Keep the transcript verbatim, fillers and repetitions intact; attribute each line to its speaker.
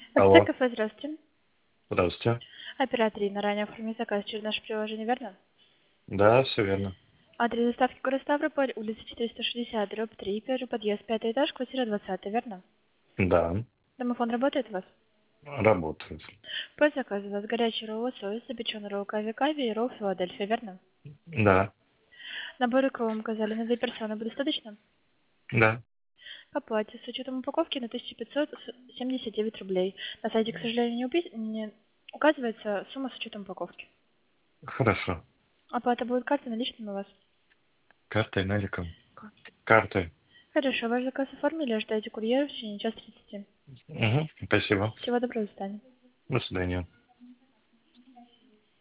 Speaker 1: Алло,
Speaker 2: Кафе, здравствуйте.
Speaker 1: здравствуйте.
Speaker 2: Оператор Инна, ранее оформили заказ через наше приложение, верно?
Speaker 1: Да, все верно.
Speaker 2: Адрес доставки город Ставрополь, улица четыреста шестьдесят, дробь три, первый подъезд, пятый этаж, квартира двадцатая, верно?
Speaker 1: Да,
Speaker 2: Домофон работает у вас?
Speaker 1: работает.
Speaker 2: По заказу у вас горячий ролл лосось, запеченный ролл кави-кави и ролл Филадельфия, верно?
Speaker 1: Да,
Speaker 2: Набор икру мы указали на две персоны, будет достаточно?
Speaker 1: да,
Speaker 2: По оплате с учетом упаковки на тысяча пятьсот семьдесят девять рублей. На сайте, к сожалению, не, упи- не указывается сумма с учетом упаковки.
Speaker 1: хорошо.
Speaker 2: Оплата будет картой наличными у вас?
Speaker 1: Картой, наликом. Картой.
Speaker 2: Хорошо, ваш заказ оформили, ожидайте курьера в течение часа тридцати.
Speaker 1: Угу, спасибо.
Speaker 2: Всего доброго, до свидания.
Speaker 1: До свидания.